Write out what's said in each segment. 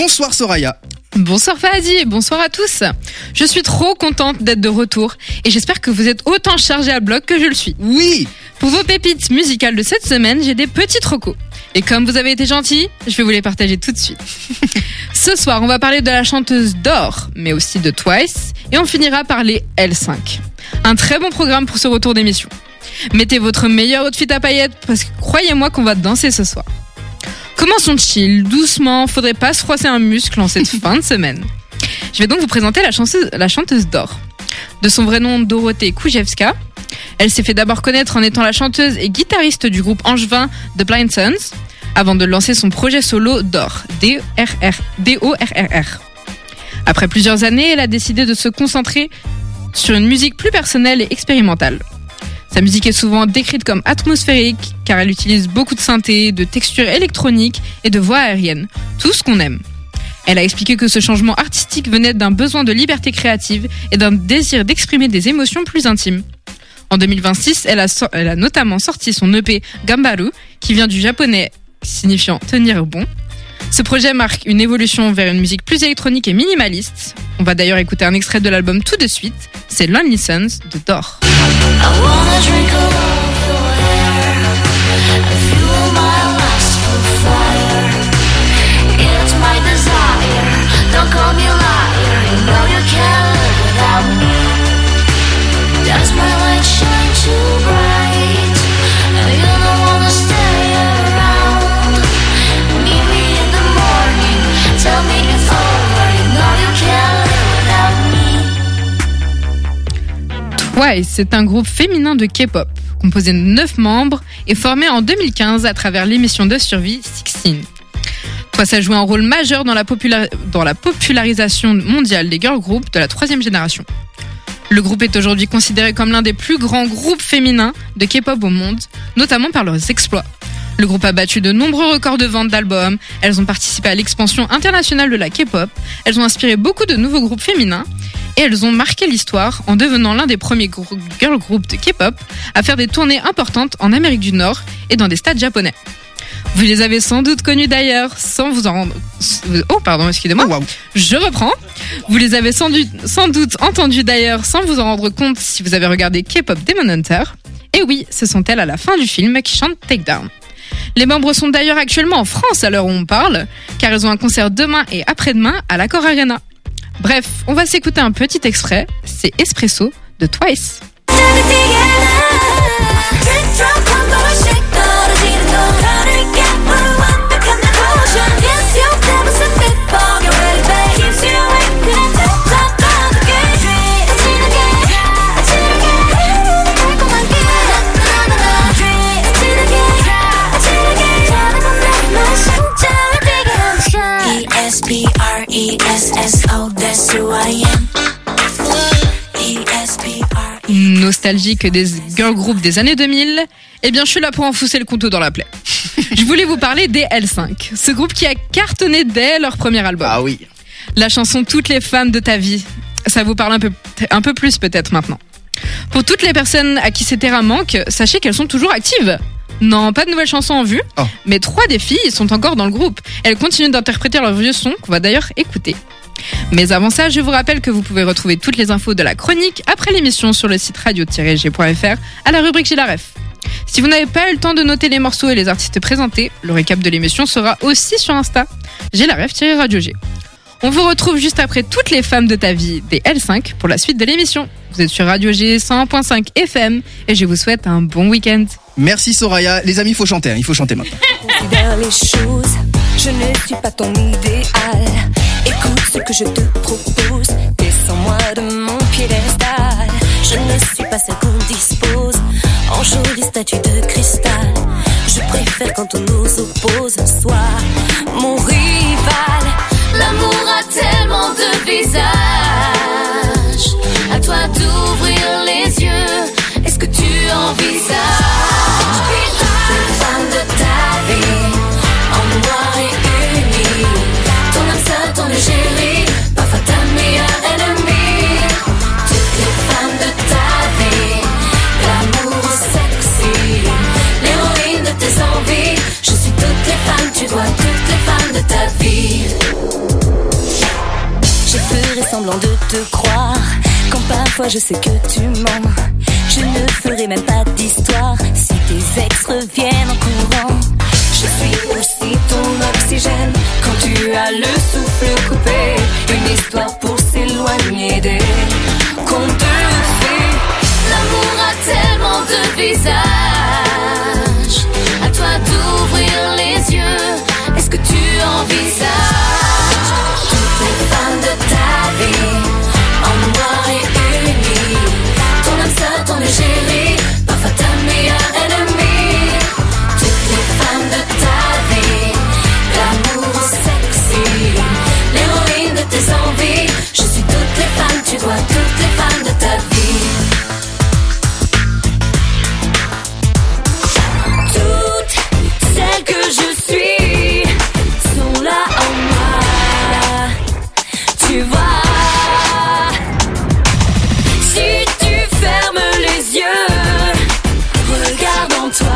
Bonsoir Soraya. Bonsoir Fahadi et bonsoir à tous. Je suis trop contente d'être de retour et j'espère que vous êtes autant chargés à bloc que je le suis. Oui. Pour vos pépites musicales de cette semaine, j'ai des petites recos. Et comme vous avez été gentils, je vais vous les partager tout de suite. Ce soir, on va parler de la chanteuse Dor, mais aussi de Twice, et on finira par les L5. Un très bon programme pour ce retour d'émission. Mettez votre meilleur outfit à paillettes, parce que croyez-moi qu'on va danser ce soir. Commençons chill, doucement, faudrait pas se froisser un muscle en cette fin de semaine. Je vais donc vous présenter la chanteuse Dor. De son vrai nom, Dorothée Koujewska. Elle s'est fait d'abord connaître en étant la chanteuse et guitariste du groupe angevin The Blind Sons, avant de lancer son projet solo Dor, D-O-R-R-R. Après plusieurs années, elle a décidé de se concentrer sur une musique plus personnelle et expérimentale. Sa musique est souvent décrite comme atmosphérique, car elle utilise beaucoup de synthé, de textures électroniques et de voix aériennes, tout ce qu'on aime. Elle a expliqué que ce changement artistique venait d'un besoin de liberté créative et d'un désir d'exprimer des émotions plus intimes. En 2026, elle a notamment sorti son EP Gambaru, qui vient du japonais signifiant tenir bon. Ce projet marque une évolution vers une musique plus électronique et minimaliste. On va d'ailleurs écouter un extrait de l'album tout de suite, c'est Lonely Sons de Dor. Twice, c'est un groupe féminin de K-pop, composé de 9 membres et formé en 2015 à travers l'émission de survie 16. Twice a joué un rôle majeur dans la popularisation mondiale des girl groups de la 3e génération. Le groupe est aujourd'hui considéré comme l'un des plus grands groupes féminins de K-pop au monde, notamment par leurs exploits. Le groupe a battu de nombreux records de vente d'albums, elles ont participé à l'expansion internationale de la K-pop, elles ont inspiré beaucoup de nouveaux groupes féminins, et elles ont marqué l'histoire en devenant l'un des premiers girl groups de K-pop à faire des tournées importantes en Amérique du Nord et dans des stades japonais. Vous les avez sans doute connus d'ailleurs, sans vous en rendre... Oh pardon, excusez-moi. Oh, wow. Je reprends. Vous les avez sans doute entendus d'ailleurs, sans vous en rendre compte si vous avez regardé K-pop Demon Hunter. Et oui, ce sont elles à la fin du film qui chantent Takedown. Les membres sont d'ailleurs actuellement en France à l'heure où on parle, car elles ont un concert demain et après-demain à l'Accor Arena. Bref, on va s'écouter un petit extrait, c'est Espresso de Twice. Nostalgique des girl groups des années 2000, eh bien je suis là pour enfoncer le couteau dans la plaie. Je voulais vous parler des L5, ce groupe qui a cartonné dès leur premier album. Ah oui. La chanson Toutes les femmes de ta vie, ça vous parle un peu plus peut-être maintenant. Pour toutes les personnes à qui ces terrains manquent, sachez qu'elles sont toujours actives. Non, pas de nouvelles chansons en vue, mais 3 des filles sont encore dans le groupe. Elles continuent d'interpréter leurs vieux sons qu'on va d'ailleurs écouter. Mais avant ça, je vous rappelle que vous pouvez retrouver toutes les infos de la chronique après l'émission sur le site radio-g.fr à la rubrique J'ai la ref. Si vous n'avez pas eu le temps de noter les morceaux et les artistes présentés, le récap de l'émission sera aussi sur Insta. J'ai la ref-radio G. On vous retrouve juste après Toutes les femmes de ta vie des L5 pour la suite de l'émission. Vous êtes sur Radio G 101.5 FM et je vous souhaite un bon week-end. Merci Soraya. Les amis, il faut chanter maintenant. Considère les choses, je ne suis pas ton idéal. Écoute ce que je te propose, descends-moi de mon piédestal. Je ne suis pas celle qu'on dispose en jolie statue de cristal. Je préfère quand on nous oppose, sois mon rival. L'amour a tellement de visages, à toi d'ouvrir les yeux. Est-ce que tu envisages toutes les femmes de ta vie en noir et uni? Ton âme seule, ton égérie, parfois ta meilleure ennemie. Toutes les femmes de ta vie, l'amour sexy, l'héroïne de tes envies. Je suis toutes les femmes, tu dois toutes les femmes de ta vie. semblant de te croire. Quand parfois je sais que tu mens, je ne ferai même pas d'histoire si tes ex reviennent en courant. Je suis aussi ton oxygène quand tu as le souffle coupé. Une histoire pour s'éloigner des contes de fées. L'amour a tellement de visages, à toi d'ouvrir les yeux. Est-ce que tu envisages toutes les femmes de ta vie en noir et uni? Ton âme sœur, ton égérie, parfois ta meilleure ennemie. Toutes les femmes de ta vie, l'amour sexy, l'héroïne de tes envies. Je suis toutes les femmes, tu dois toutes les femmes de ta vie. Toutes celles que je suis sont là en moi, tu vois. Si tu fermes les yeux, regarde en toi.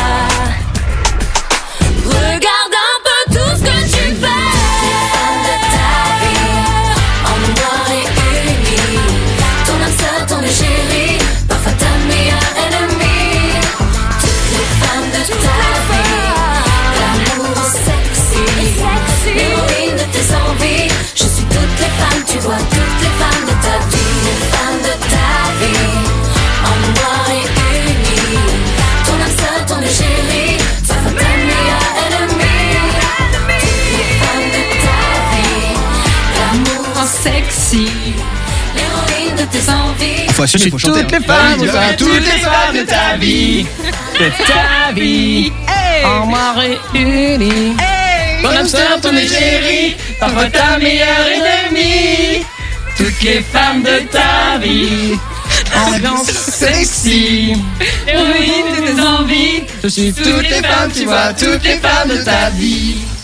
Regarde un peu tout ce que tu fais. Toutes les femmes de ta vie, en noir et uni. Ton âme sœur, ton égérie, parfois ta meilleure ennemie. Toutes les femmes de ta vie, l'amour sexy, l'héroïne de tes envies. Je suis toutes les femmes, tu vois toutes les femmes de ta vie. Les femmes de ta vie, en noir et uni. Ton âme sœur, ton égérie, parfois ta meilleure ennemie. Toutes les femmes de ta vie, l'amour Sexy. l'héroïne de tes envies. Faut assumer, faut chanter. Toutes les Bah femmes, oui, tu vois, toutes les femmes de ta vie. De ta vie. En noir et uni. Ton âme sœur, ton égérie, parfois ta meilleure ennemie. Toutes les femmes de ta vie. Ambiance sexy, héroïne de tes envies. Je suis toutes les femmes, tu vois, toutes les femmes de ta vie.